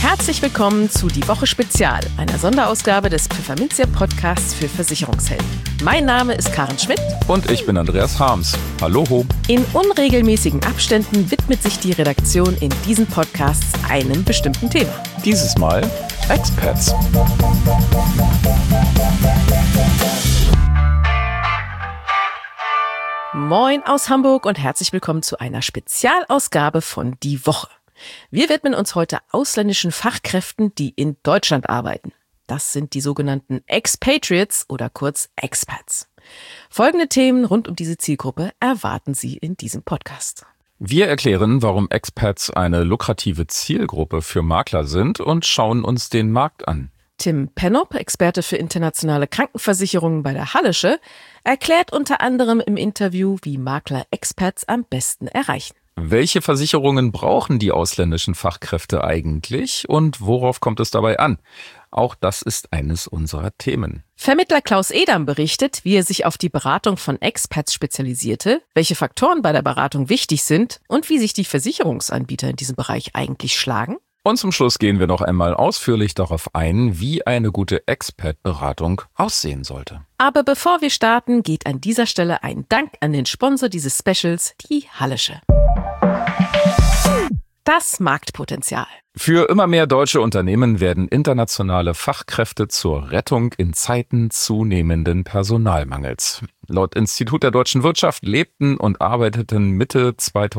Herzlich willkommen zu Die Woche Spezial, einer Sonderausgabe des Pfefferminzia Podcasts für Versicherungshelden. Mein Name ist Karen Schmidt. Und ich bin Andreas Harms. Hallo. In unregelmäßigen Abständen widmet sich die Redaktion in diesen Podcasts einem bestimmten Thema. Dieses Mal Expats. Moin aus Hamburg und herzlich willkommen zu einer Spezialausgabe von Die Woche. Wir widmen uns heute ausländischen Fachkräften, die in Deutschland arbeiten. Das sind die sogenannten Expatriates oder kurz Expats. Folgende Themen rund um diese Zielgruppe erwarten Sie in diesem Podcast. Wir erklären, warum Expats eine lukrative Zielgruppe für Makler sind und schauen uns den Markt an. Tim Pennop, Experte für internationale Krankenversicherungen bei der Hallische, erklärt unter anderem im Interview, wie Makler Expats am besten erreichen. Welche Versicherungen brauchen die ausländischen Fachkräfte eigentlich und worauf kommt es dabei an? Auch das ist eines unserer Themen. Vermittler Klaus Edam berichtet, wie er sich auf die Beratung von Expats spezialisierte, welche Faktoren bei der Beratung wichtig sind und wie sich die Versicherungsanbieter in diesem Bereich eigentlich schlagen. Und zum Schluss gehen wir noch einmal ausführlich darauf ein, wie eine gute Expat-Beratung aussehen sollte. Aber bevor wir starten, geht an dieser Stelle ein Dank an den Sponsor dieses Specials, die Hallische. Das Marktpotenzial. Für immer mehr deutsche Unternehmen werden internationale Fachkräfte zur Rettung in Zeiten zunehmenden Personalmangels. Laut Institut der deutschen Wirtschaft lebten und arbeiteten Mitte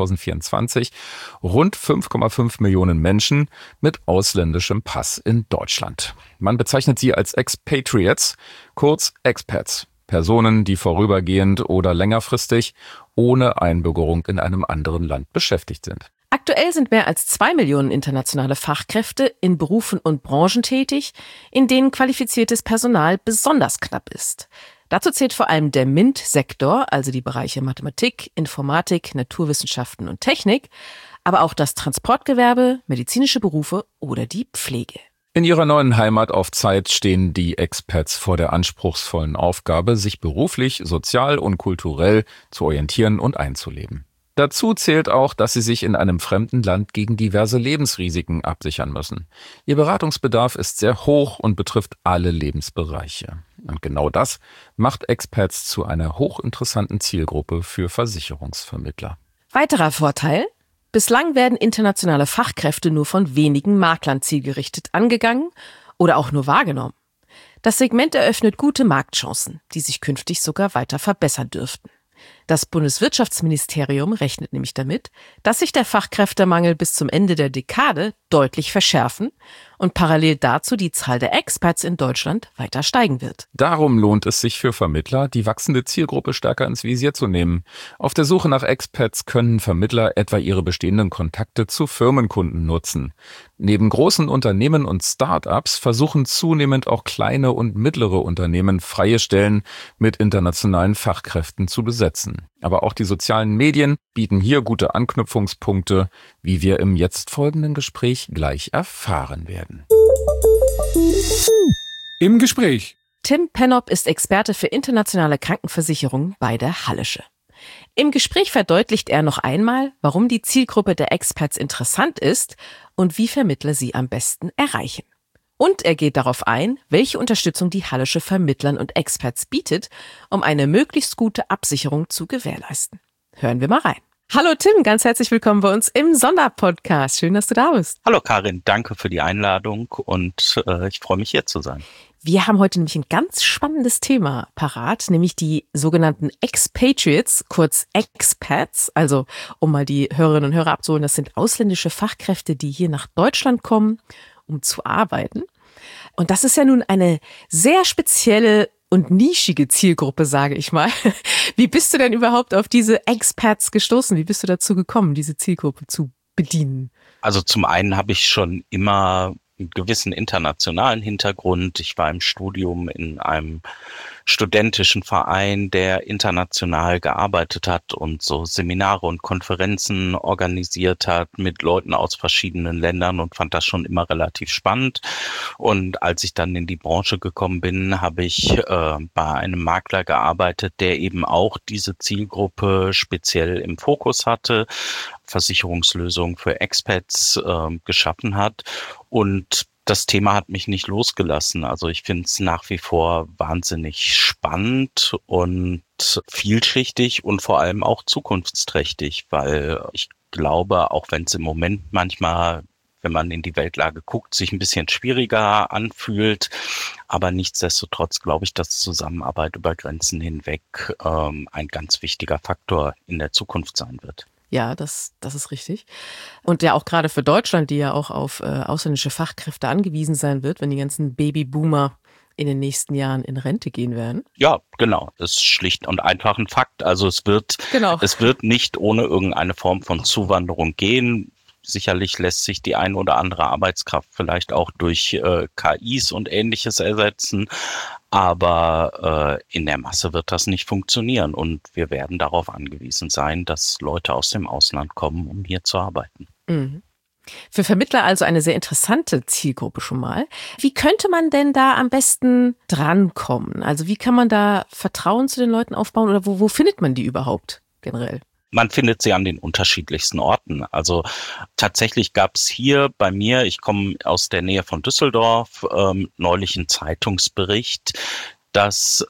2024 rund 5,5 Millionen Menschen mit ausländischem Pass in Deutschland. Man bezeichnet sie als Expatriates, kurz Expats. Personen, die vorübergehend oder längerfristig ohne Einbürgerung in einem anderen Land beschäftigt sind. Aktuell sind mehr als 2 Millionen internationale Fachkräfte in Berufen und Branchen tätig, in denen qualifiziertes Personal besonders knapp ist. Dazu zählt vor allem der MINT-Sektor, also die Bereiche Mathematik, Informatik, Naturwissenschaften und Technik, aber auch das Transportgewerbe, medizinische Berufe oder die Pflege. In ihrer neuen Heimat auf Zeit stehen die Expats vor der anspruchsvollen Aufgabe, sich beruflich, sozial und kulturell zu orientieren und einzuleben. Dazu zählt auch, dass sie sich in einem fremden Land gegen diverse Lebensrisiken absichern müssen. Ihr Beratungsbedarf ist sehr hoch und betrifft alle Lebensbereiche. Und genau das macht Expats zu einer hochinteressanten Zielgruppe für Versicherungsvermittler. Weiterer Vorteil: Bislang werden internationale Fachkräfte nur von wenigen Maklern zielgerichtet angegangen oder auch nur wahrgenommen. Das Segment eröffnet gute Marktchancen, die sich künftig sogar weiter verbessern dürften. Das Bundeswirtschaftsministerium rechnet nämlich damit, dass sich der Fachkräftemangel bis zum Ende der Dekade deutlich verschärfen und parallel dazu die Zahl der Expats in Deutschland weiter steigen wird. Darum lohnt es sich für Vermittler, die wachsende Zielgruppe stärker ins Visier zu nehmen. Auf der Suche nach Expats können Vermittler etwa ihre bestehenden Kontakte zu Firmenkunden nutzen. Neben großen Unternehmen und Start-ups versuchen zunehmend auch kleine und mittlere Unternehmen freie Stellen mit internationalen Fachkräften zu besetzen. Aber auch die sozialen Medien bieten hier gute Anknüpfungspunkte, wie wir im jetzt folgenden Gespräch gleich erfahren werden. Im Gespräch. Tim Pennop ist Experte für internationale Krankenversicherungen bei der Hallische. Im Gespräch verdeutlicht er noch einmal, warum die Zielgruppe der Expats interessant ist und wie Vermittler sie am besten erreichen. Und er geht darauf ein, welche Unterstützung die Hallische Vermittlern und Expats bietet, um eine möglichst gute Absicherung zu gewährleisten. Hören wir mal rein. Hallo Tim, ganz herzlich willkommen bei uns im Sonderpodcast. Schön, dass du da bist. Hallo Karin, danke für die Einladung und ich freue mich, hier zu sein. Wir haben heute nämlich ein ganz spannendes Thema parat, nämlich die sogenannten Expatriates, kurz Expats. Also um mal die Hörerinnen und Hörer abzuholen, das sind ausländische Fachkräfte, die hier nach Deutschland kommen, um zu arbeiten. Und das ist ja nun eine sehr spezielle und nischige Zielgruppe, sage ich mal. Wie bist du denn überhaupt auf diese Expats gestoßen? Wie bist du dazu gekommen, diese Zielgruppe zu bedienen? Also zum einen habe ich schon immer einen gewissen internationalen Hintergrund. Ich war im Studium in einem studentischen Verein, der international gearbeitet hat und so Seminare und Konferenzen organisiert hat mit Leuten aus verschiedenen Ländern und fand das schon immer relativ spannend. Und als ich dann in die Branche gekommen bin, habe ich bei einem Makler gearbeitet, der eben auch diese Zielgruppe speziell im Fokus hatte, Versicherungslösungen für Expats geschaffen hat. Und das Thema hat mich nicht losgelassen. Also ich finde es nach wie vor wahnsinnig spannend und vielschichtig und vor allem auch zukunftsträchtig, weil ich glaube, auch wenn es im Moment manchmal, wenn man in die Weltlage guckt, sich ein bisschen schwieriger anfühlt, aber nichtsdestotrotz glaube ich, dass Zusammenarbeit über Grenzen hinweg ein ganz wichtiger Faktor in der Zukunft sein wird. Ja, das ist richtig. Und ja auch gerade für Deutschland, die ja auch auf ausländische Fachkräfte angewiesen sein wird, wenn die ganzen Babyboomer in den nächsten Jahren in Rente gehen werden. Ja, genau. Das ist schlicht und einfach ein Fakt. Also es wird nicht ohne irgendeine Form von Zuwanderung gehen. Sicherlich lässt sich die ein oder andere Arbeitskraft vielleicht auch durch KIs und Ähnliches ersetzen. Aber in der Masse wird das nicht funktionieren. Und wir werden darauf angewiesen sein, dass Leute aus dem Ausland kommen, um hier zu arbeiten. Mhm. Für Vermittler also eine sehr interessante Zielgruppe schon mal. Wie könnte man denn da am besten drankommen? Also wie kann man da Vertrauen zu den Leuten aufbauen oder wo findet man die überhaupt generell? Man findet sie an den unterschiedlichsten Orten. Also tatsächlich gab es hier bei mir, ich komme aus der Nähe von Düsseldorf, neulich einen Zeitungsbericht, dass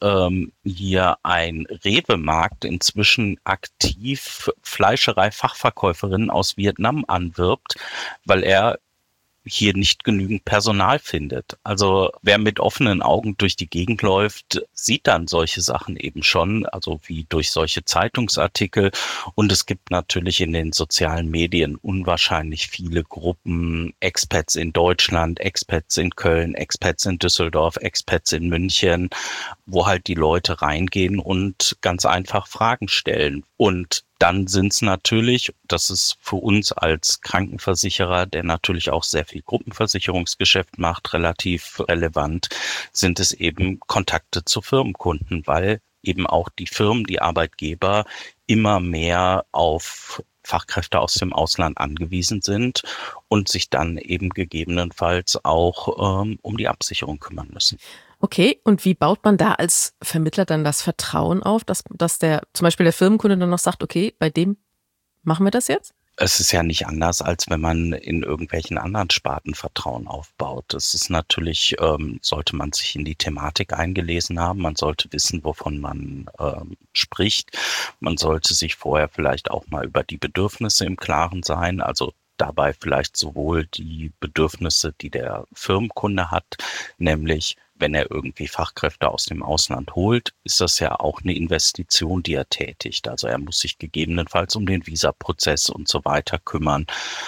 hier ein Rewe-Markt inzwischen aktiv Fleischerei-Fachverkäuferinnen aus Vietnam anwirbt, weil er hier nicht genügend Personal findet. Also wer mit offenen Augen durch die Gegend läuft, sieht dann solche Sachen eben schon, also wie durch solche Zeitungsartikel. Und es gibt natürlich in den sozialen Medien unwahrscheinlich viele Gruppen, Expats in Deutschland, Expats in Köln, Expats in Düsseldorf, Expats in München, wo halt die Leute reingehen und ganz einfach Fragen stellen. Und dann sind es natürlich, das ist für uns als Krankenversicherer, der natürlich auch sehr viel Gruppenversicherungsgeschäft macht, relativ relevant, sind es eben Kontakte zu Firmenkunden, weil eben auch die Firmen, die Arbeitgeber immer mehr auf Fachkräfte aus dem Ausland angewiesen sind und sich dann eben gegebenenfalls auch um die Absicherung kümmern müssen. Okay, und wie baut man da als Vermittler dann das Vertrauen auf, dass der zum Beispiel der Firmenkunde dann noch sagt, okay, bei dem machen wir das jetzt? Es ist ja nicht anders, als wenn man in irgendwelchen anderen Sparten Vertrauen aufbaut. Es ist natürlich, sollte man sich in die Thematik eingelesen haben, man sollte wissen, wovon man spricht. Man sollte sich vorher vielleicht auch mal über die Bedürfnisse im Klaren sein, also dabei vielleicht sowohl die Bedürfnisse, die der Firmenkunde hat, nämlich wenn er irgendwie Fachkräfte aus dem Ausland holt, ist das ja auch eine Investition, die er tätigt. Also er muss sich gegebenenfalls um den Visaprozess und so weiter kümmern.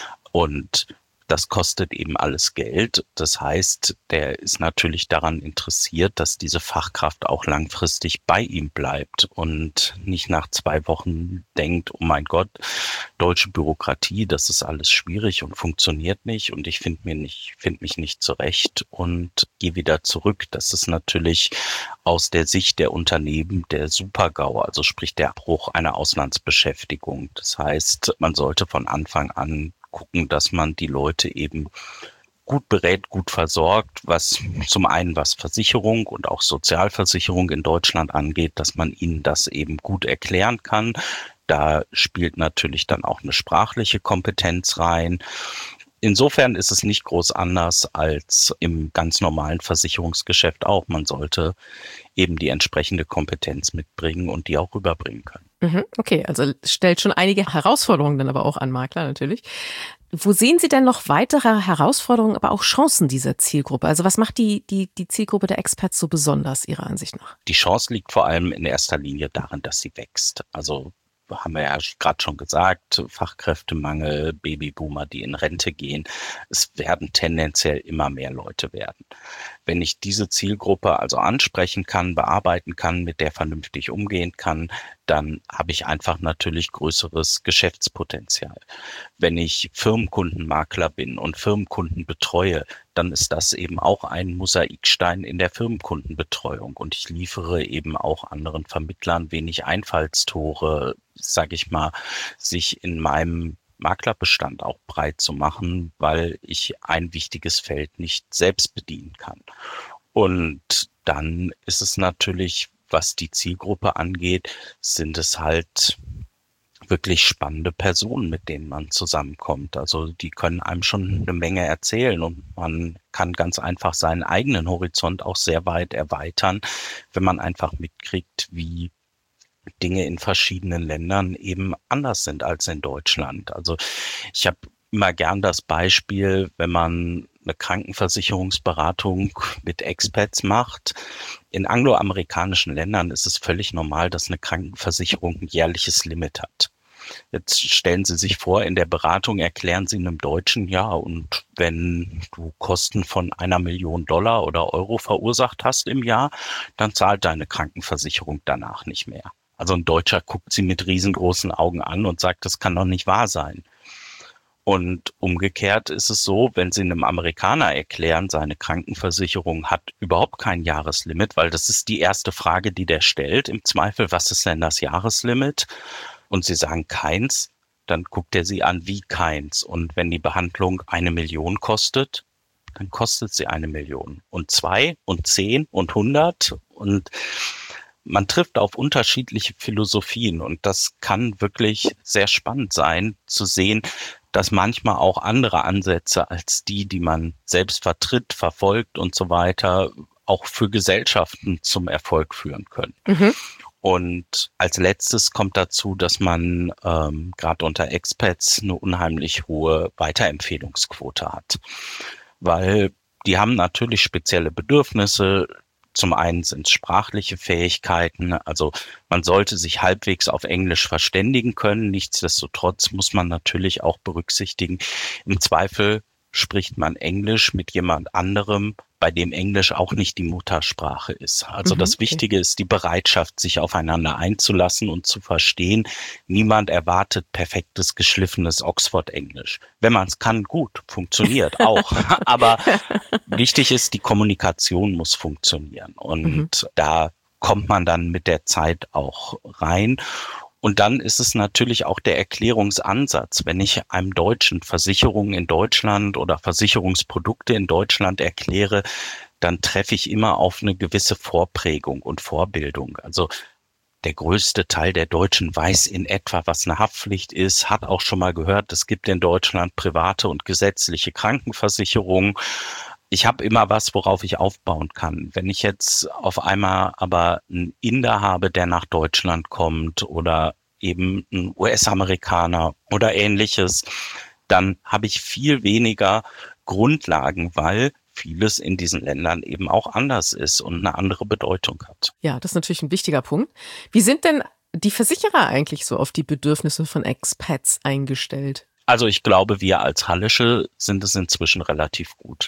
Und das kostet eben alles Geld. Das heißt, der ist natürlich daran interessiert, dass diese Fachkraft auch langfristig bei ihm bleibt und nicht nach 2 Wochen denkt, oh mein Gott, deutsche Bürokratie, das ist alles schwierig und funktioniert nicht und ich finde mich nicht zurecht und gehe wieder zurück. Das ist natürlich aus der Sicht der Unternehmen der Super-GAU, also sprich der Abbruch einer Auslandsbeschäftigung. Das heißt, man sollte von Anfang an gucken, dass man die Leute eben gut berät, gut versorgt, was zum einen was Versicherung und auch Sozialversicherung in Deutschland angeht, dass man ihnen das eben gut erklären kann. Da spielt natürlich dann auch eine sprachliche Kompetenz rein. Insofern ist es nicht groß anders als im ganz normalen Versicherungsgeschäft auch. Man sollte eben die entsprechende Kompetenz mitbringen und die auch rüberbringen können. Okay, also stellt schon einige Herausforderungen dann aber auch an Makler natürlich. Wo sehen Sie denn noch weitere Herausforderungen, aber auch Chancen dieser Zielgruppe? Also was macht die Zielgruppe der Experts so besonders Ihrer Ansicht nach? Die Chance liegt vor allem in erster Linie darin, dass sie wächst. Also haben wir ja gerade schon gesagt, Fachkräftemangel, Babyboomer, die in Rente gehen. Es werden tendenziell immer mehr Leute werden. Wenn ich diese Zielgruppe also ansprechen kann, bearbeiten kann, mit der vernünftig umgehen kann, dann habe ich einfach natürlich größeres Geschäftspotenzial. Wenn ich Firmenkundenmakler bin und Firmenkunden betreue, dann ist das eben auch ein Mosaikstein in der Firmenkundenbetreuung. Und ich liefere eben auch anderen Vermittlern wenig Einfallstore, sage ich mal, sich in meinem Maklerbestand auch breit zu machen, weil ich ein wichtiges Feld nicht selbst bedienen kann. Und dann ist es natürlich, was die Zielgruppe angeht, sind es halt wirklich spannende Personen, mit denen man zusammenkommt. Also die können einem schon eine Menge erzählen und man kann ganz einfach seinen eigenen Horizont auch sehr weit erweitern, wenn man einfach mitkriegt, wie Dinge in verschiedenen Ländern eben anders sind als in Deutschland. Also ich habe immer gern das Beispiel, wenn man eine Krankenversicherungsberatung mit Expats macht. In angloamerikanischen Ländern ist es völlig normal, dass eine Krankenversicherung ein jährliches Limit hat. Jetzt stellen Sie sich vor, in der Beratung erklären Sie einem Deutschen, ja, und wenn du Kosten von $1 Million oder Euro verursacht hast im Jahr, dann zahlt deine Krankenversicherung danach nicht mehr. Also ein Deutscher guckt Sie mit riesengroßen Augen an und sagt, das kann doch nicht wahr sein. Und umgekehrt ist es so, wenn Sie einem Amerikaner erklären, seine Krankenversicherung hat überhaupt kein Jahreslimit, weil das ist die erste Frage, die der stellt. Im Zweifel, was ist denn das Jahreslimit? Und Sie sagen keins, dann guckt er Sie an wie keins. Und wenn die Behandlung 1 Million kostet, dann kostet sie 1 Million. Und 2 und 10 und 100 und man trifft auf unterschiedliche Philosophien und das kann wirklich sehr spannend sein, zu sehen, dass manchmal auch andere Ansätze als die, die man selbst vertritt, verfolgt und so weiter, auch für Gesellschaften zum Erfolg führen können. Mhm. Und als letztes kommt dazu, dass man gerade unter Expats eine unheimlich hohe Weiterempfehlungsquote hat, weil die haben natürlich spezielle Bedürfnisse. Zum einen sind es sprachliche Fähigkeiten, also man sollte sich halbwegs auf Englisch verständigen können. Nichtsdestotrotz muss man natürlich auch berücksichtigen, im Zweifel spricht man Englisch mit jemand anderem, bei dem Englisch auch nicht die Muttersprache ist. Also das Wichtige ist die Bereitschaft, sich aufeinander einzulassen und zu verstehen. Niemand erwartet perfektes, geschliffenes Oxford-Englisch. Wenn man es kann, gut, funktioniert auch. Aber wichtig ist, die Kommunikation muss funktionieren. Und da kommt man dann mit der Zeit auch rein. Und dann ist es natürlich auch der Erklärungsansatz. Wenn ich einem Deutschen Versicherungen in Deutschland oder Versicherungsprodukte in Deutschland erkläre, dann treffe ich immer auf eine gewisse Vorprägung und Vorbildung. Also der größte Teil der Deutschen weiß in etwa, was eine Haftpflicht ist, hat auch schon mal gehört, es gibt in Deutschland private und gesetzliche Krankenversicherungen. Ich habe immer was, worauf ich aufbauen kann. Wenn ich jetzt auf einmal aber einen Inder habe, der nach Deutschland kommt oder eben ein US-Amerikaner oder Ähnliches, dann habe ich viel weniger Grundlagen, weil vieles in diesen Ländern eben auch anders ist und eine andere Bedeutung hat. Ja, das ist natürlich ein wichtiger Punkt. Wie sind denn die Versicherer eigentlich so auf die Bedürfnisse von Expats eingestellt? Also ich glaube, wir als Hallische sind es inzwischen relativ gut.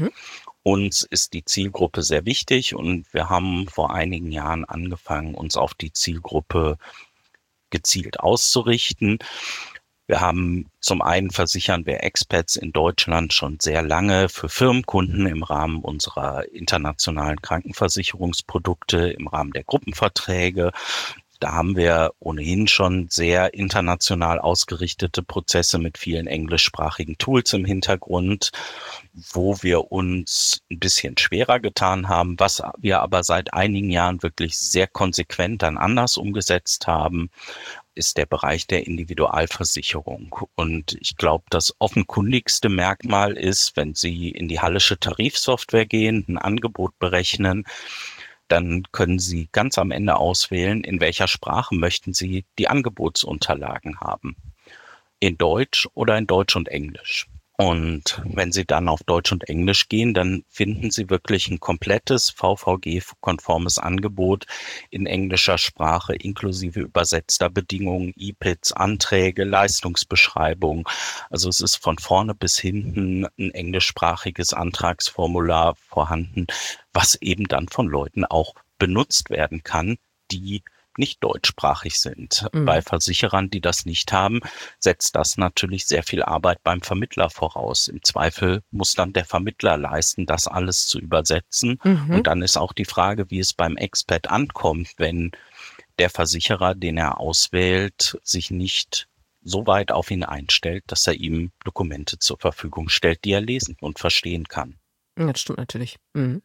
Uns ist die Zielgruppe sehr wichtig und wir haben vor einigen Jahren angefangen, uns auf die Zielgruppe gezielt auszurichten. Wir haben zum einen versichern wir Expats in Deutschland schon sehr lange für Firmenkunden im Rahmen unserer internationalen Krankenversicherungsprodukte, im Rahmen der Gruppenverträge. Da haben wir ohnehin schon sehr international ausgerichtete Prozesse mit vielen englischsprachigen Tools im Hintergrund, wo wir uns ein bisschen schwerer getan haben, was wir aber seit einigen Jahren wirklich sehr konsequent dann anders umgesetzt haben, ist der Bereich der Individualversicherung. Und ich glaube, das offenkundigste Merkmal ist, wenn Sie in die Hallische Tarifsoftware gehen, ein Angebot berechnen, dann können Sie ganz am Ende auswählen, in welcher Sprache möchten Sie die Angebotsunterlagen haben. In Deutsch oder in Deutsch und Englisch. Und wenn Sie dann auf Deutsch und Englisch gehen, dann finden Sie wirklich ein komplettes VVG-konformes Angebot in englischer Sprache inklusive übersetzter Bedingungen, E-Pits, Anträge, Leistungsbeschreibung. Also es ist von vorne bis hinten ein englischsprachiges Antragsformular vorhanden, was eben dann von Leuten auch benutzt werden kann, die nicht deutschsprachig sind. Bei Versicherern, die das nicht haben, setzt das natürlich sehr viel Arbeit beim Vermittler voraus. Im Zweifel muss dann der Vermittler leisten, das alles zu übersetzen. Und dann ist auch die Frage, wie es beim Expat ankommt, wenn der Versicherer, den er auswählt, sich nicht so weit auf ihn einstellt, dass er ihm Dokumente zur Verfügung stellt, die er lesen und verstehen kann. Ja, das stimmt natürlich.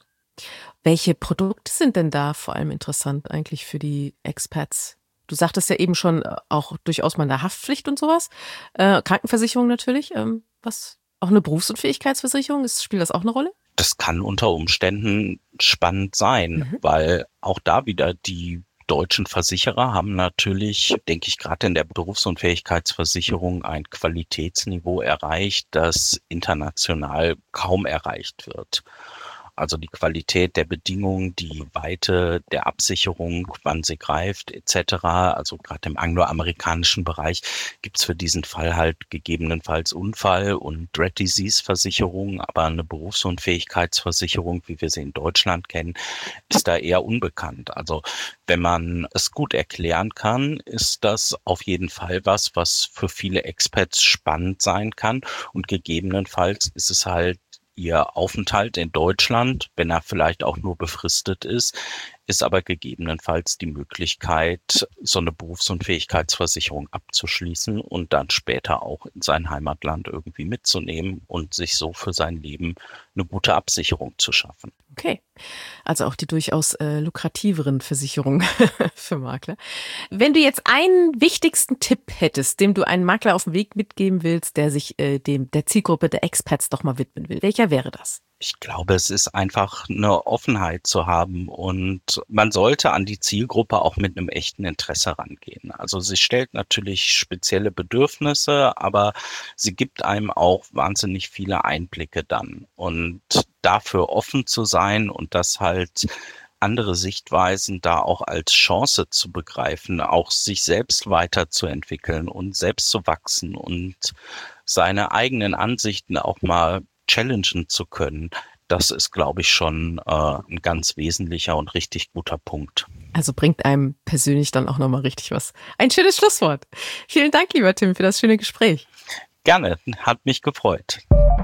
Welche Produkte sind denn da vor allem interessant eigentlich für die Expats? Du sagtest ja eben schon auch durchaus mal eine Haftpflicht und sowas. Krankenversicherung natürlich. Was auch eine Berufsunfähigkeitsversicherung? Spielt das auch eine Rolle? Das kann unter Umständen spannend sein, weil auch da wieder die deutschen Versicherer haben natürlich, denke ich, gerade in der Berufsunfähigkeitsversicherung ein Qualitätsniveau erreicht, das international kaum erreicht wird. Also die Qualität der Bedingungen, die Weite der Absicherung, wann sie greift etc. Also gerade im angloamerikanischen Bereich gibt es für diesen Fall halt gegebenenfalls Unfall- und Dread Disease-Versicherung, aber eine Berufsunfähigkeitsversicherung, wie wir sie in Deutschland kennen, ist da eher unbekannt. Also wenn man es gut erklären kann, ist das auf jeden Fall was für viele Expats spannend sein kann und gegebenenfalls ist es halt ihr Aufenthalt in Deutschland, wenn er vielleicht auch nur befristet ist aber gegebenenfalls die Möglichkeit, so eine Berufsunfähigkeitsversicherung abzuschließen und dann später auch in sein Heimatland irgendwie mitzunehmen und sich so für sein Leben eine gute Absicherung zu schaffen. Okay, also auch die durchaus lukrativeren Versicherungen für Makler. Wenn du jetzt einen wichtigsten Tipp hättest, dem du einen Makler auf den Weg mitgeben willst, der sich der Zielgruppe der Expats doch mal widmen will, welcher wäre das? Ich glaube, es ist einfach eine Offenheit zu haben und man sollte an die Zielgruppe auch mit einem echten Interesse rangehen. Also sie stellt natürlich spezielle Bedürfnisse, aber sie gibt einem auch wahnsinnig viele Einblicke dann. Und dafür offen zu sein und das halt andere Sichtweisen da auch als Chance zu begreifen, auch sich selbst weiterzuentwickeln und selbst zu wachsen und seine eigenen Ansichten auch mal challengen zu können, das ist, glaube ich, schon ein ganz wesentlicher und richtig guter Punkt. Also bringt einem persönlich dann auch nochmal richtig was. Ein schönes Schlusswort. Vielen Dank, lieber Tim, für das schöne Gespräch. Gerne, hat mich gefreut.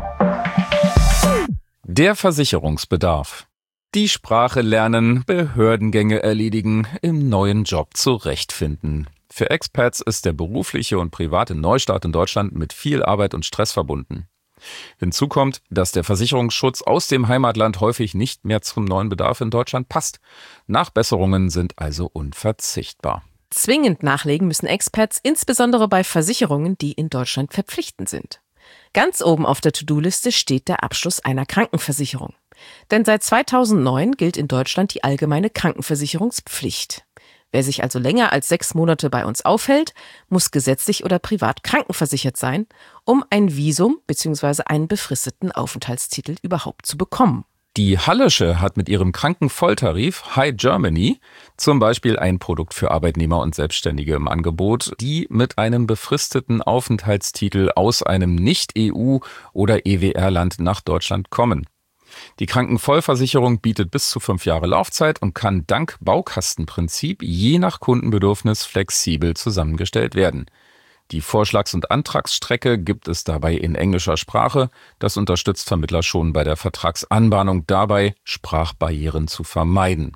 Der Versicherungsbedarf. Die Sprache lernen, Behördengänge erledigen, im neuen Job zurechtfinden. Für Expats ist der berufliche und private Neustart in Deutschland mit viel Arbeit und Stress verbunden. Hinzu kommt, dass der Versicherungsschutz aus dem Heimatland häufig nicht mehr zum neuen Bedarf in Deutschland passt. Nachbesserungen sind also unverzichtbar. Zwingend nachlegen müssen Expats, insbesondere bei Versicherungen, die in Deutschland verpflichtend sind. Ganz oben auf der To-Do-Liste steht der Abschluss einer Krankenversicherung. Denn seit 2009 gilt in Deutschland die allgemeine Krankenversicherungspflicht. Wer sich also länger als 6 Monate bei uns aufhält, muss gesetzlich oder privat krankenversichert sein, um ein Visum bzw. einen befristeten Aufenthaltstitel überhaupt zu bekommen. Die Hallische hat mit ihrem Krankenvolltarif Hi Germany zum Beispiel ein Produkt für Arbeitnehmer und Selbstständige im Angebot, die mit einem befristeten Aufenthaltstitel aus einem Nicht-EU- oder EWR-Land nach Deutschland kommen. Die Krankenvollversicherung bietet bis zu 5 Jahre Laufzeit und kann dank Baukastenprinzip je nach Kundenbedürfnis flexibel zusammengestellt werden. Die Vorschlags- und Antragsstrecke gibt es dabei in englischer Sprache. Das unterstützt Vermittler schon bei der Vertragsanbahnung dabei, Sprachbarrieren zu vermeiden.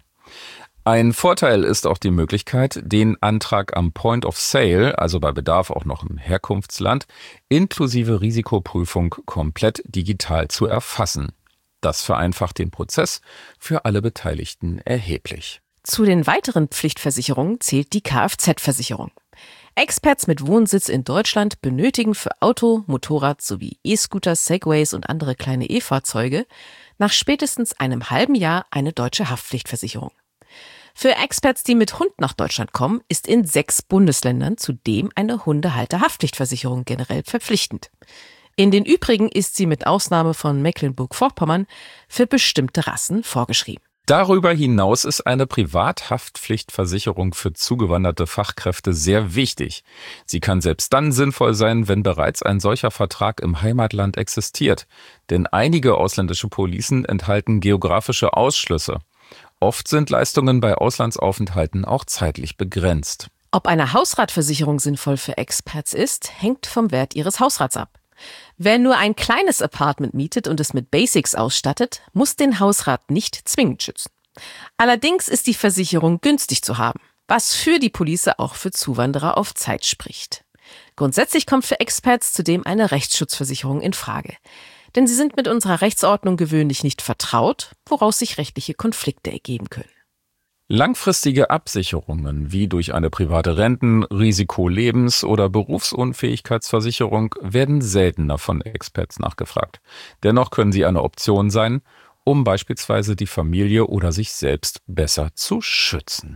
Ein Vorteil ist auch die Möglichkeit, den Antrag am Point of Sale, also bei Bedarf auch noch im Herkunftsland, inklusive Risikoprüfung komplett digital zu erfassen. Das vereinfacht den Prozess für alle Beteiligten erheblich. Zu den weiteren Pflichtversicherungen zählt die Kfz-Versicherung. Expats mit Wohnsitz in Deutschland benötigen für Auto, Motorrad sowie E-Scooter, Segways und andere kleine E-Fahrzeuge nach spätestens einem halben Jahr eine deutsche Haftpflichtversicherung. Für Expats, die mit Hund nach Deutschland kommen, ist in 6 Bundesländern zudem eine Hundehalter-Haftpflichtversicherung generell verpflichtend. In den übrigen ist sie mit Ausnahme von Mecklenburg-Vorpommern für bestimmte Rassen vorgeschrieben. Darüber hinaus ist eine Privathaftpflichtversicherung für zugewanderte Fachkräfte sehr wichtig. Sie kann selbst dann sinnvoll sein, wenn bereits ein solcher Vertrag im Heimatland existiert. Denn einige ausländische Policen enthalten geografische Ausschlüsse. Oft sind Leistungen bei Auslandsaufenthalten auch zeitlich begrenzt. Ob eine Hausratversicherung sinnvoll für Expats ist, hängt vom Wert ihres Hausrats ab. Wer nur ein kleines Apartment mietet und es mit Basics ausstattet, muss den Hausrat nicht zwingend schützen. Allerdings ist die Versicherung günstig zu haben, was für die Police auch für Zuwanderer auf Zeit spricht. Grundsätzlich kommt für Expats zudem eine Rechtsschutzversicherung in Frage. Denn sie sind mit unserer Rechtsordnung gewöhnlich nicht vertraut, woraus sich rechtliche Konflikte ergeben können. Langfristige Absicherungen wie durch eine private Renten-, Risiko-Lebens- oder Berufsunfähigkeitsversicherung werden seltener von Expats nachgefragt. Dennoch können sie eine Option sein, um beispielsweise die Familie oder sich selbst besser zu schützen.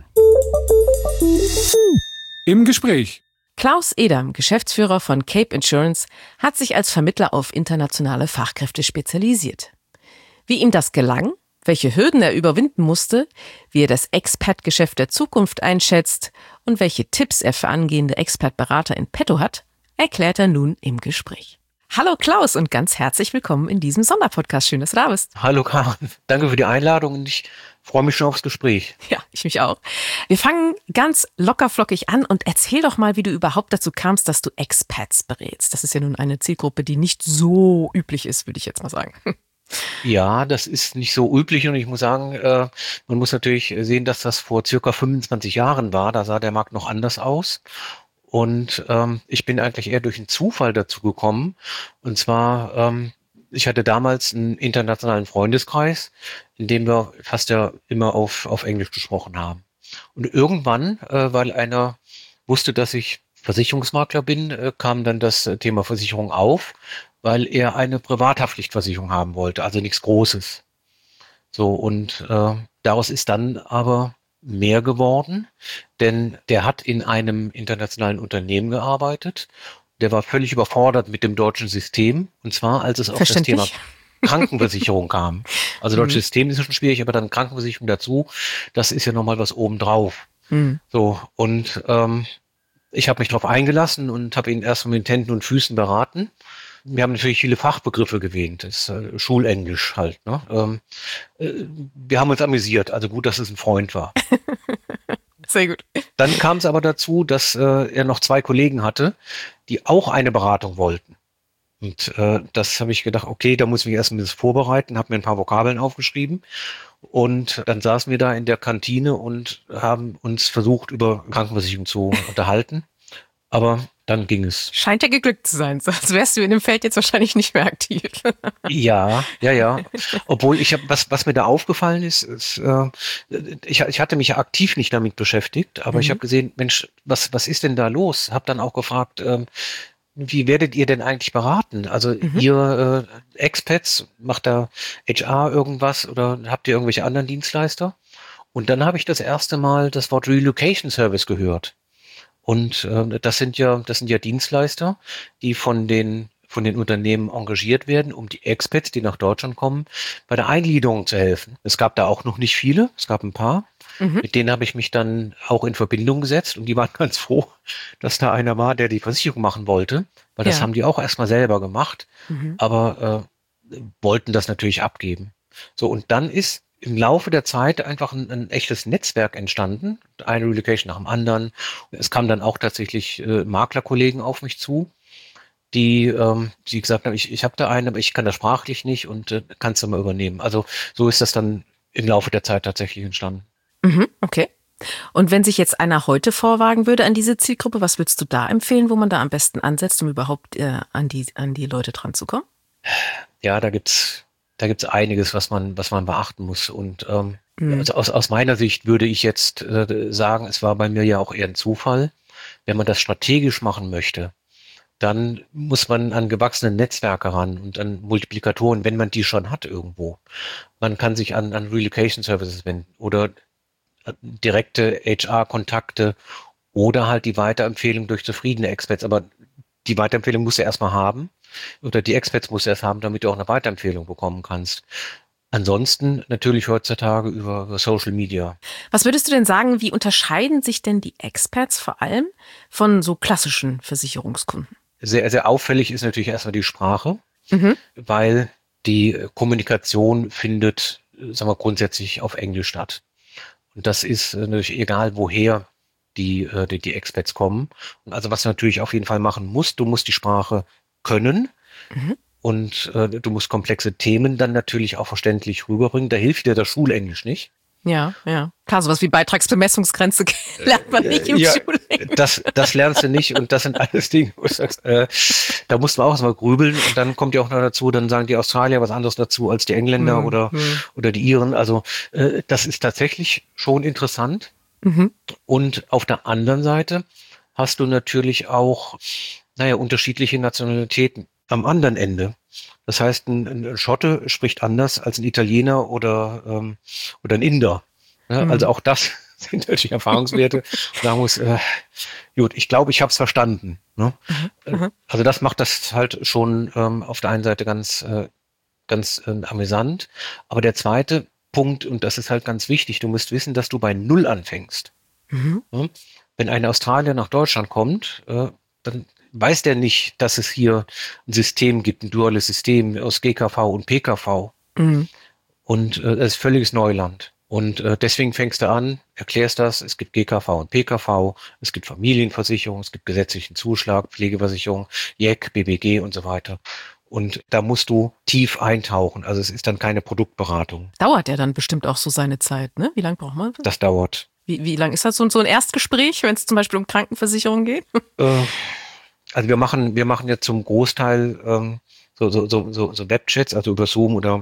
Im Gespräch. Klaus Edam, Geschäftsführer von Cape Insurance, hat sich als Vermittler auf internationale Fachkräfte spezialisiert. Wie ihm das gelang, welche Hürden er überwinden musste, wie er das Expat-Geschäft der Zukunft einschätzt und welche Tipps er für angehende Expat-Berater in petto hat, erklärt er nun im Gespräch. Hallo Klaus und ganz herzlich willkommen in diesem Sonderpodcast. Schön, dass du da bist. Hallo Karin, danke für die Einladung und ich freue mich schon aufs Gespräch. Ja, ich mich auch. Wir fangen ganz lockerflockig an und erzähl doch mal, wie du überhaupt dazu kamst, dass du Expats berätst. Das ist ja nun eine Zielgruppe, die nicht so üblich ist, würde ich jetzt mal sagen. Ja, das ist nicht so üblich und ich muss sagen, man muss natürlich sehen, dass das vor circa 25 Jahren war. Da sah der Markt noch anders aus. Und ich bin eigentlich eher durch einen Zufall dazu gekommen. Und zwar, ich hatte damals einen internationalen Freundeskreis, in dem wir fast ja immer auf Englisch gesprochen haben. Und irgendwann, weil einer wusste, dass ich Versicherungsmakler bin, kam dann das Thema Versicherung auf, weil er eine Privathaftpflichtversicherung haben wollte, also nichts Großes. So, und daraus ist dann aber mehr geworden, denn der hat in einem internationalen Unternehmen gearbeitet. Der war völlig überfordert mit dem deutschen System, und zwar als es auf das Thema Krankenversicherung kam. Also deutsches System ist schon schwierig, aber dann Krankenversicherung dazu, das ist ja nochmal was obendrauf. So, und ich habe mich darauf eingelassen und habe ihn erst mit Händen und Füßen beraten. Wir haben natürlich viele Fachbegriffe gewählt, das ist Schulenglisch halt. Ne? Wir haben uns amüsiert, also gut, dass es ein Freund war. Sehr gut. Dann kam es aber dazu, dass er noch 2 Kollegen hatte, die auch eine Beratung wollten. Und das habe ich gedacht, okay, da muss ich mich erst ein bisschen vorbereiten, habe mir ein paar Vokabeln aufgeschrieben. Und dann saßen wir da in der Kantine und haben uns versucht, über Krankenversicherung zu unterhalten. Aber dann ging es. Scheint ja geglückt zu sein, sonst wärst du in dem Feld jetzt wahrscheinlich nicht mehr aktiv. Ja. Obwohl was mir da aufgefallen ist, ich hatte mich ja aktiv nicht damit beschäftigt, aber ich habe gesehen, Mensch, was ist denn da los? Habe dann auch gefragt, wie werdet ihr denn eigentlich beraten? Also ihr Expats, macht da HR irgendwas oder habt ihr irgendwelche anderen Dienstleister? Und dann habe ich das erste Mal das Wort Relocation Service gehört. Und das sind ja Dienstleister, die von den Unternehmen engagiert werden, um die Expats, die nach Deutschland kommen, bei der Eingliederung zu helfen. Es gab da auch noch nicht viele, es gab ein paar. Mit denen habe ich mich dann auch in Verbindung gesetzt und die waren ganz froh, dass da einer war, der die Versicherung machen wollte, weil das haben die auch erstmal selber gemacht, aber wollten das natürlich abgeben. So, und dann ist im Laufe der Zeit einfach ein echtes Netzwerk entstanden, eine Relocation nach dem anderen. Es kamen dann auch tatsächlich Maklerkollegen auf mich zu, die gesagt haben, ich habe da einen, aber ich kann das sprachlich nicht und kannst du mal übernehmen. Also so ist das dann im Laufe der Zeit tatsächlich entstanden. Okay. Und wenn sich jetzt einer heute vorwagen würde an diese Zielgruppe, was würdest du da empfehlen, wo man da am besten ansetzt, um überhaupt an die Leute dran zu kommen? Ja, da gibt's einiges, was man beachten muss. Und also aus meiner Sicht würde ich jetzt sagen, es war bei mir ja auch eher ein Zufall. Wenn man das strategisch machen möchte, dann muss man an gewachsene Netzwerke ran und an Multiplikatoren, wenn man die schon hat irgendwo. Man kann sich an Relocation Services wenden oder direkte HR-Kontakte oder halt die Weiterempfehlung durch zufriedene Experts. Aber die Weiterempfehlung musst du erstmal haben oder die Experts musst du erst haben, damit du auch eine Weiterempfehlung bekommen kannst. Ansonsten natürlich heutzutage über Social Media. Was würdest du denn sagen, wie unterscheiden sich denn die Experts vor allem von so klassischen Versicherungskunden? Sehr, sehr auffällig ist natürlich erstmal die Sprache, weil die Kommunikation findet, sagen wir, grundsätzlich auf Englisch statt. Und das ist natürlich egal, woher die Expats kommen. Und also was du natürlich auf jeden Fall machen musst, du musst die Sprache können. Mhm. Und du musst komplexe Themen dann natürlich auch verständlich rüberbringen. Da hilft dir das Schulenglisch nicht. Ja. Klar, sowas wie Beitragsbemessungsgrenze lernt man nicht im Schulenglisch. Das lernst du nicht und das sind alles Dinge, wo du sagst, da musst du auch erstmal grübeln und dann kommt ja auch noch dazu, dann sagen die Australier was anderes dazu als die Engländer oder die Iren. Also das ist tatsächlich schon interessant. Mhm. Und auf der anderen Seite hast du natürlich auch, unterschiedliche Nationalitäten am anderen Ende. Das heißt, ein Schotte spricht anders als ein Italiener oder ein Inder. Ja, also auch das sind natürlich Erfahrungswerte. Da muss, gut, ich glaube, ich habe es verstanden. Ne? Also das macht das halt schon auf der einen Seite ganz amüsant. Aber der zweite Punkt, und das ist halt ganz wichtig, du musst wissen, dass du bei Null anfängst. Mhm. Ja? Wenn ein Australier nach Deutschland kommt, dann weiß der nicht, dass es hier ein System gibt, ein duales System aus GKV und PKV. Mhm. Und das ist völliges Neuland. Und deswegen fängst du an, erklärst das, es gibt GKV und PKV, es gibt Familienversicherung, es gibt gesetzlichen Zuschlag, Pflegeversicherung, JEC, BBG und so weiter. Und da musst du tief eintauchen. Also es ist dann keine Produktberatung. Dauert ja dann bestimmt auch so seine Zeit, ne? Wie lange braucht man? Das dauert. Wie lang ist das so ein Erstgespräch, wenn es zum Beispiel um Krankenversicherung geht? Also wir machen jetzt zum Großteil so Webchats, also über Zoom oder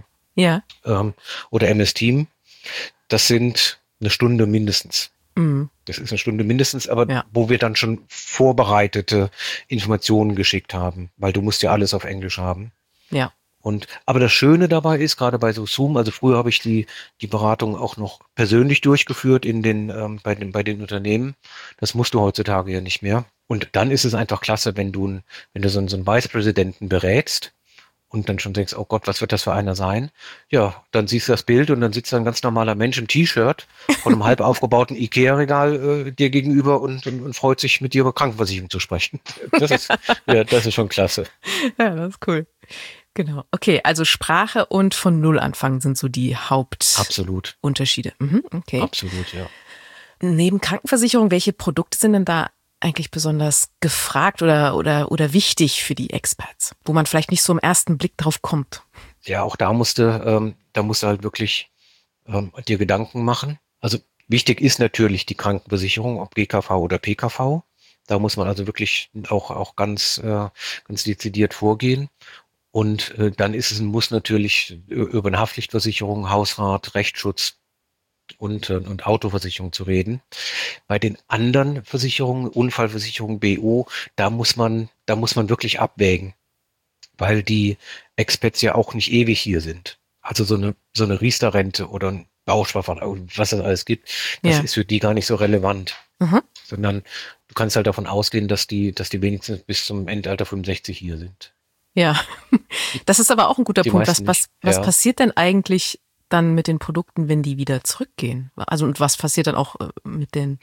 MS Team. Das sind eine Stunde mindestens. Mhm. Das ist eine Stunde mindestens, aber wo wir dann schon vorbereitete Informationen geschickt haben, weil du musst ja alles auf Englisch haben. Ja. Aber das Schöne dabei ist, gerade bei so Zoom, also früher habe ich die Beratung auch noch persönlich durchgeführt bei den Unternehmen. Das musst du heutzutage ja nicht mehr. Und dann ist es einfach klasse, wenn du so einen Vicepräsidenten berätst und dann schon denkst, oh Gott, was wird das für einer sein? Ja, dann siehst du das Bild und dann sitzt da ein ganz normaler Mensch im T-Shirt von einem halb aufgebauten Ikea-Regal dir gegenüber und freut sich, mit dir über Krankenversicherung zu sprechen. Das ist schon klasse. Ja, das ist cool. Genau. Okay, also Sprache und von Null anfangen sind so die Hauptunterschiede. Okay. Absolut, ja. Neben Krankenversicherung, welche Produkte sind denn da eigentlich besonders gefragt oder wichtig für die Experts, wo man vielleicht nicht so im ersten Blick drauf kommt? Ja, auch da musst du halt wirklich dir Gedanken machen. Also wichtig ist natürlich die Krankenversicherung, ob GKV oder PKV. Da muss man also wirklich auch ganz dezidiert vorgehen. Und dann ist es ein Muss natürlich über eine Haftpflichtversicherung, Hausrat, Rechtsschutz und Autoversicherung zu reden. Bei den anderen Versicherungen, Unfallversicherung, BO, da muss man wirklich abwägen, weil die Expats ja auch nicht ewig hier sind. Also so eine Riester-Rente oder ein Bausparvertrag, was es alles gibt, das ist für die gar nicht so relevant. Sondern du kannst halt davon ausgehen, dass die wenigstens bis zum Endalter 65 hier sind. Ja, das ist aber auch ein guter Punkt. Was Ja. passiert denn eigentlich dann mit den Produkten, wenn die wieder zurückgehen? Also und was passiert dann auch mit den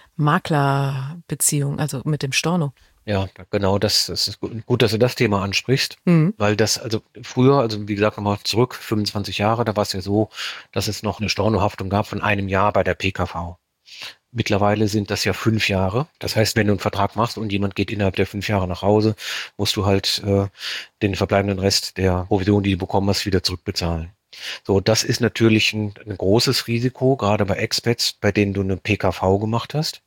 Maklerbeziehungen, also mit dem Storno? Ja, genau, das ist gut, dass du das Thema ansprichst, weil das, also früher, also wie gesagt, nochmal zurück, 25 Jahre, da war es ja so, dass es noch eine Stornohaftung gab von einem Jahr bei der PKV. Mittlerweile sind das ja 5 Jahre. Das heißt, wenn du einen Vertrag machst und jemand geht innerhalb der 5 Jahre nach Hause, musst du halt den verbleibenden Rest der Provision, die du bekommen hast, wieder zurückbezahlen. So, das ist natürlich ein großes Risiko, gerade bei Expats, bei denen du eine PKV gemacht hast.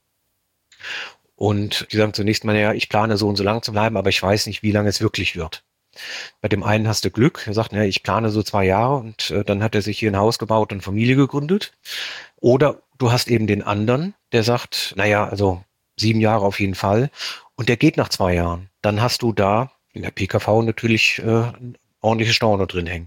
Und die sagen zunächst mal, ja, ich plane so und so lang zu bleiben, aber ich weiß nicht, wie lange es wirklich wird. Bei dem einen hast du Glück, er sagt, ja, ich plane so 2 Jahre und dann hat er sich hier ein Haus gebaut und Familie gegründet. Oder du hast eben den anderen, der sagt, naja, also 7 Jahre auf jeden Fall und der geht nach 2 Jahren. Dann hast du da in der PKV natürlich ein ordentliches Storno drin hängen.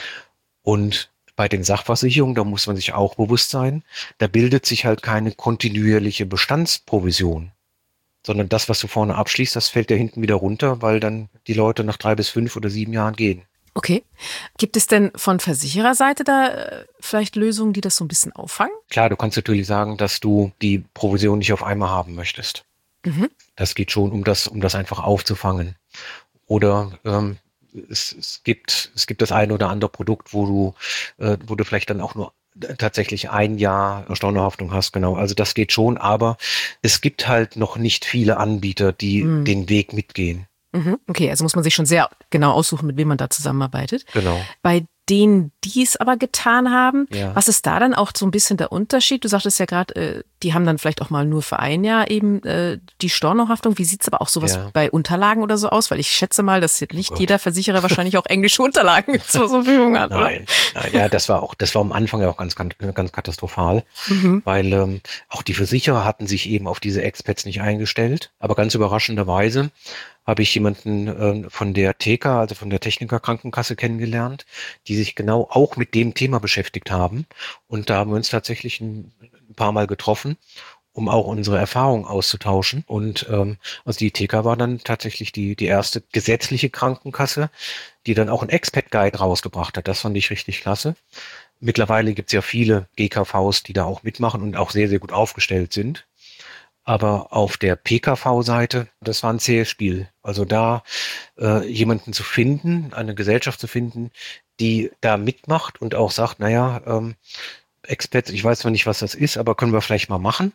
Und bei den Sachversicherungen, da muss man sich auch bewusst sein, da bildet sich halt keine kontinuierliche Bestandsprovision, sondern das, was du vorne abschließt, das fällt ja hinten wieder runter, weil dann die Leute nach 3 bis 5 oder 7 Jahren gehen. Okay. Gibt es denn von Versichererseite da vielleicht Lösungen, die das so ein bisschen auffangen? Klar, du kannst natürlich sagen, dass du die Provision nicht auf einmal haben möchtest. Das geht schon, um das einfach aufzufangen. Oder es gibt das eine oder andere Produkt, wo du vielleicht dann auch nur tatsächlich ein Jahr Stornohaftung hast, genau. Also das geht schon, aber es gibt halt noch nicht viele Anbieter, die den Weg mitgehen. Okay, also muss man sich schon sehr genau aussuchen, mit wem man da zusammenarbeitet. Genau. Bei denen, die es aber getan haben, Ja. was ist da dann auch so ein bisschen der Unterschied? Du sagtest ja gerade, die haben dann vielleicht auch mal nur für ein Jahr eben die Stornohaftung. Wie sieht's aber auch sowas bei Unterlagen oder so aus? Weil ich schätze mal, dass nicht jeder Versicherer wahrscheinlich auch englische Unterlagen zur Verfügung hat, Nein, ja, das war am Anfang ja auch ganz katastrophal, weil auch die Versicherer hatten sich eben auf diese Expats nicht eingestellt. Aber ganz überraschenderweise habe ich jemanden von der TK, also von der Techniker Krankenkasse kennengelernt, die sich genau auch mit dem Thema beschäftigt haben. Und da haben wir uns tatsächlich ein paar Mal getroffen, um auch unsere Erfahrungen auszutauschen. Und also die TK war dann tatsächlich die erste gesetzliche Krankenkasse, die dann auch einen Expat-Guide rausgebracht hat. Das fand ich richtig klasse. Mittlerweile gibt es ja viele GKVs, die da auch mitmachen und auch sehr, sehr gut aufgestellt sind. Aber auf der PKV-Seite, das war ein zähes Spiel. Also da jemanden zu finden, eine Gesellschaft zu finden, die da mitmacht und auch sagt, naja, Expats, ich weiß zwar nicht, was das ist, aber können wir vielleicht mal machen.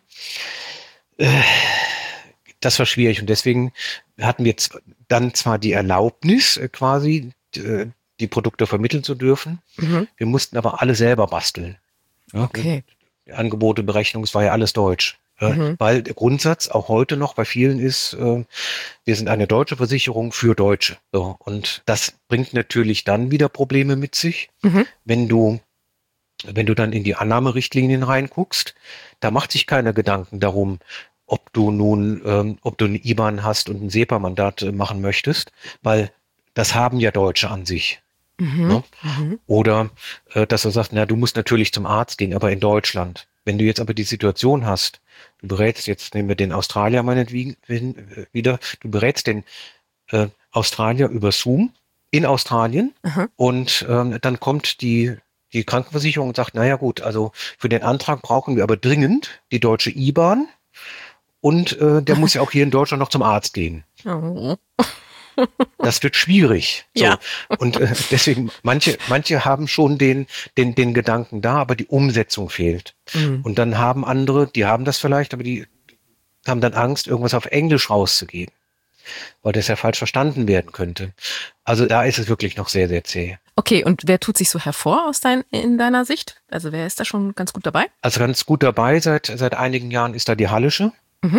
Das war schwierig und deswegen hatten wir dann zwar die Erlaubnis, quasi die Produkte vermitteln zu dürfen. Wir mussten aber alle selber basteln. Ja, okay. Angebote, Berechnung, es war ja alles Deutsch. Weil der Grundsatz auch heute noch bei vielen ist, wir sind eine deutsche Versicherung für Deutsche. So, und das bringt natürlich dann wieder Probleme mit sich, wenn du dann in die Annahmerichtlinien reinguckst, da macht sich keiner Gedanken darum, ob du nun, ob du eine IBAN hast und ein SEPA-Mandat machen möchtest, weil das haben ja Deutsche an sich. Ne? Oder dass er sagt, na, du musst natürlich zum Arzt gehen, aber in Deutschland. Wenn du jetzt aber die Situation hast, du berätst, jetzt nehmen wir den Australier meinetwegen wieder, du berätst den Australier über Zoom in Australien und dann kommt die Krankenversicherung und sagt, naja gut, also für den Antrag brauchen wir aber dringend die deutsche IBAN und der muss ja auch hier in Deutschland noch zum Arzt gehen. Oh. Das wird schwierig. So. Ja. Und deswegen, manche haben schon den Gedanken da, aber die Umsetzung fehlt. Und dann haben andere, die haben das vielleicht, aber die haben dann Angst, irgendwas auf Englisch rauszugeben, weil das ja falsch verstanden werden könnte. Also da ist es wirklich noch sehr, sehr zäh. Okay, und wer tut sich so hervor in deiner Sicht? Also wer ist da schon ganz gut dabei? Also ganz gut dabei, seit einigen Jahren ist da die Hallische,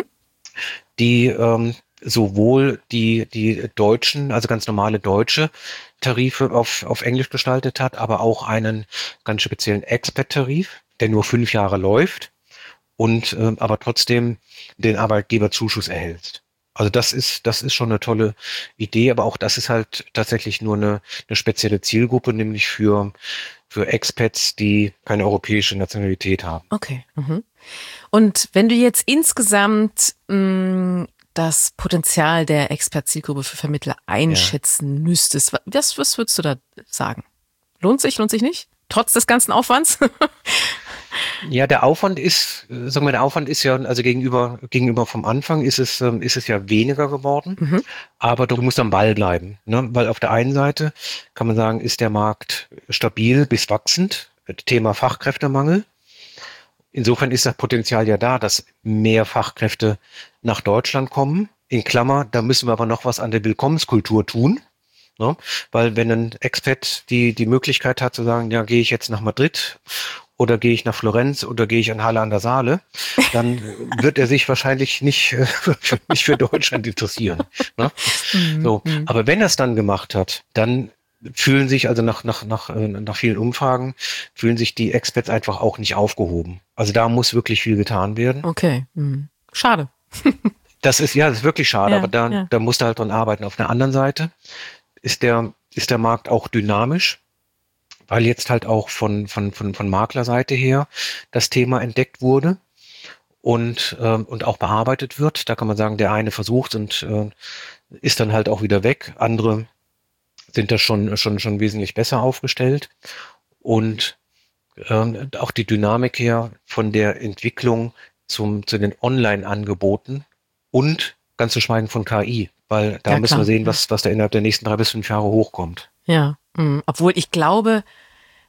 die sowohl die deutschen, also ganz normale deutsche Tarife auf Englisch gestaltet hat, aber auch einen ganz speziellen Expat-Tarif, der nur 5 Jahre läuft und aber trotzdem den Arbeitgeberzuschuss erhält. Also das ist schon eine tolle Idee, aber auch das ist halt tatsächlich nur eine spezielle Zielgruppe, nämlich für Expats, die keine europäische Nationalität haben. Okay. Und wenn du jetzt insgesamt das Potenzial der Expert-Zielgruppe für Vermittler einschätzen müsstest, was würdest du da sagen? Lohnt sich nicht? Trotz des ganzen Aufwands? Ja, der Aufwand ist ja, also gegenüber vom Anfang ist es ja weniger geworden, aber du musst am Ball bleiben, ne? Weil auf der einen Seite kann man sagen, ist der Markt stabil bis wachsend, Thema Fachkräftemangel. Insofern ist das Potenzial ja da, dass mehr Fachkräfte nach Deutschland kommen. In Klammer, da müssen wir aber noch was an der Willkommenskultur tun. Ne? Weil wenn ein Expat die Möglichkeit hat zu sagen, ja, gehe ich jetzt nach Madrid oder gehe ich nach Florenz oder gehe ich an Halle an der Saale, dann wird er sich wahrscheinlich nicht für Deutschland interessieren. Ne? So, aber wenn er es dann gemacht hat, dann fühlen sich also nach vielen Umfragen fühlen sich die Expats einfach auch nicht aufgehoben. Also da muss wirklich viel getan werden. Okay, schade. Das ist wirklich schade, aber da musst du halt dran arbeiten. Auf der anderen Seite ist der Markt auch dynamisch, weil jetzt halt auch von Maklerseite her das Thema entdeckt wurde und auch bearbeitet wird. Da kann man sagen, der eine versucht und ist dann halt auch wieder weg. Andere sind da schon wesentlich besser aufgestellt und auch die Dynamik her von der Entwicklung zu den Online-Angeboten und ganz zu schweigen von KI, weil da müssen wir sehen, was da innerhalb der nächsten 3 bis 5 Jahre hochkommt. Ja, obwohl ich glaube,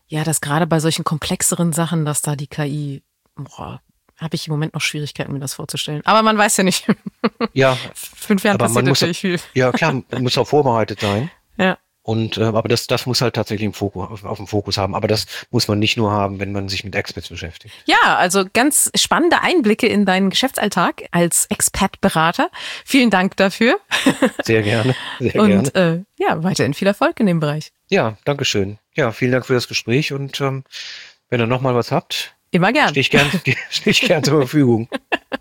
Ja, dass gerade bei solchen komplexeren Sachen, dass da die KI, habe ich im Moment noch Schwierigkeiten, mir das vorzustellen. Aber man weiß ja nicht. Ja, 5 Jahren passiert natürlich viel. Ja, klar, man muss auch vorbereitet sein. Ja. Und aber das muss halt tatsächlich auf dem Fokus haben. Aber das muss man nicht nur haben, wenn man sich mit Experts beschäftigt. Ja, also ganz spannende Einblicke in deinen Geschäftsalltag als Expat-Berater. Vielen Dank dafür. Sehr gerne. Und weiterhin viel Erfolg in dem Bereich. Ja, danke schön. Ja, vielen Dank für das Gespräch. Und wenn ihr noch mal was habt, immer gern. Stehe ich gern zur Verfügung.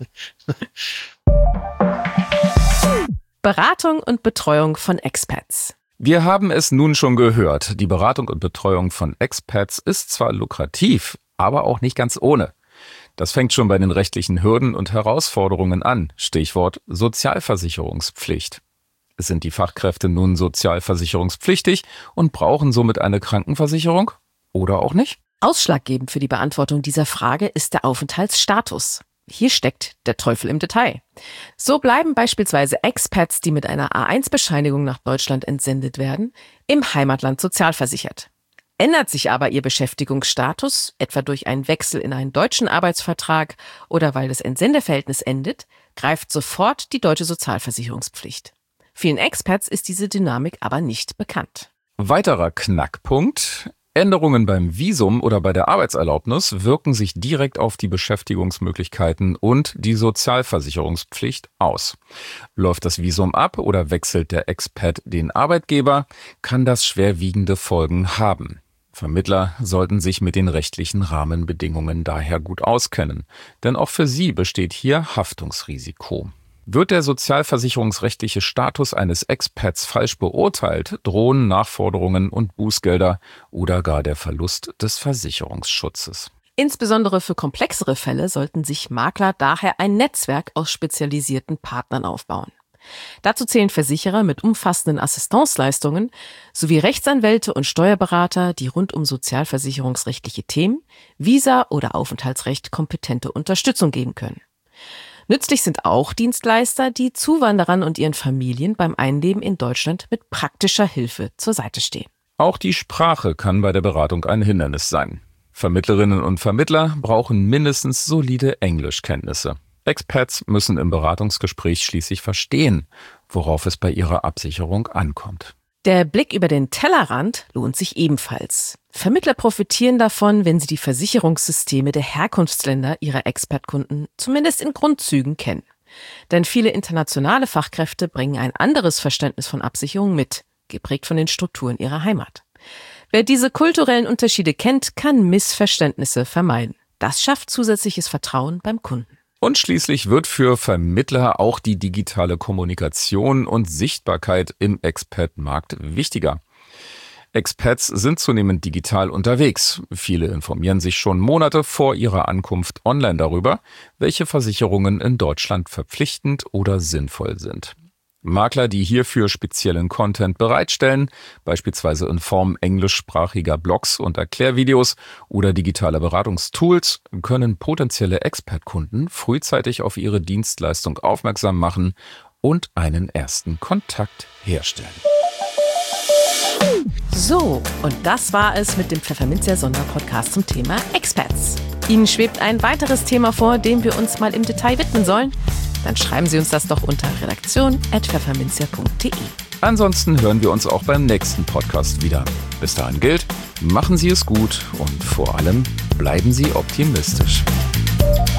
Beratung und Betreuung von Expats. Wir haben es nun schon gehört. Die Beratung und Betreuung von Expats ist zwar lukrativ, aber auch nicht ganz ohne. Das fängt schon bei den rechtlichen Hürden und Herausforderungen an. Stichwort Sozialversicherungspflicht. Sind die Fachkräfte nun sozialversicherungspflichtig und brauchen somit eine Krankenversicherung? Oder auch nicht? Ausschlaggebend für die Beantwortung dieser Frage ist der Aufenthaltsstatus. Hier steckt der Teufel im Detail. So bleiben beispielsweise Expats, die mit einer A1-Bescheinigung nach Deutschland entsendet werden, im Heimatland sozialversichert. Ändert sich aber ihr Beschäftigungsstatus, etwa durch einen Wechsel in einen deutschen Arbeitsvertrag oder weil das Entsendeverhältnis endet, greift sofort die deutsche Sozialversicherungspflicht. Vielen Expats ist diese Dynamik aber nicht bekannt. Weiterer Knackpunkt: Änderungen beim Visum oder bei der Arbeitserlaubnis wirken sich direkt auf die Beschäftigungsmöglichkeiten und die Sozialversicherungspflicht aus. Läuft das Visum ab oder wechselt der Expat den Arbeitgeber, kann das schwerwiegende Folgen haben. Vermittler sollten sich mit den rechtlichen Rahmenbedingungen daher gut auskennen, denn auch für sie besteht hier Haftungsrisiko. Wird der sozialversicherungsrechtliche Status eines Expats falsch beurteilt, drohen Nachforderungen und Bußgelder oder gar der Verlust des Versicherungsschutzes. Insbesondere für komplexere Fälle sollten sich Makler daher ein Netzwerk aus spezialisierten Partnern aufbauen. Dazu zählen Versicherer mit umfassenden Assistanceleistungen sowie Rechtsanwälte und Steuerberater, die rund um sozialversicherungsrechtliche Themen, Visa oder Aufenthaltsrecht kompetente Unterstützung geben können. Nützlich sind auch Dienstleister, die Zuwanderern und ihren Familien beim Einleben in Deutschland mit praktischer Hilfe zur Seite stehen. Auch die Sprache kann bei der Beratung ein Hindernis sein. Vermittlerinnen und Vermittler brauchen mindestens solide Englischkenntnisse. Expats müssen im Beratungsgespräch schließlich verstehen, worauf es bei ihrer Absicherung ankommt. Der Blick über den Tellerrand lohnt sich ebenfalls. Vermittler profitieren davon, wenn sie die Versicherungssysteme der Herkunftsländer ihrer Expertkunden zumindest in Grundzügen kennen. Denn viele internationale Fachkräfte bringen ein anderes Verständnis von Absicherung mit, geprägt von den Strukturen ihrer Heimat. Wer diese kulturellen Unterschiede kennt, kann Missverständnisse vermeiden. Das schafft zusätzliches Vertrauen beim Kunden. Und schließlich wird für Vermittler auch die digitale Kommunikation und Sichtbarkeit im Expat-Markt wichtiger. Expats sind zunehmend digital unterwegs. Viele informieren sich schon Monate vor ihrer Ankunft online darüber, welche Versicherungen in Deutschland verpflichtend oder sinnvoll sind. Makler, die hierfür speziellen Content bereitstellen, beispielsweise in Form englischsprachiger Blogs und Erklärvideos oder digitaler Beratungstools, können potenzielle Expertkunden frühzeitig auf ihre Dienstleistung aufmerksam machen und einen ersten Kontakt herstellen. So, und das war es mit dem Pfefferminzia Sonderpodcast zum Thema Expats. Ihnen schwebt ein weiteres Thema vor, dem wir uns mal im Detail widmen sollen? Dann schreiben Sie uns das doch unter redaktion@pfefferminzia.de. Ansonsten hören wir uns auch beim nächsten Podcast wieder. Bis dahin gilt, machen Sie es gut und vor allem bleiben Sie optimistisch.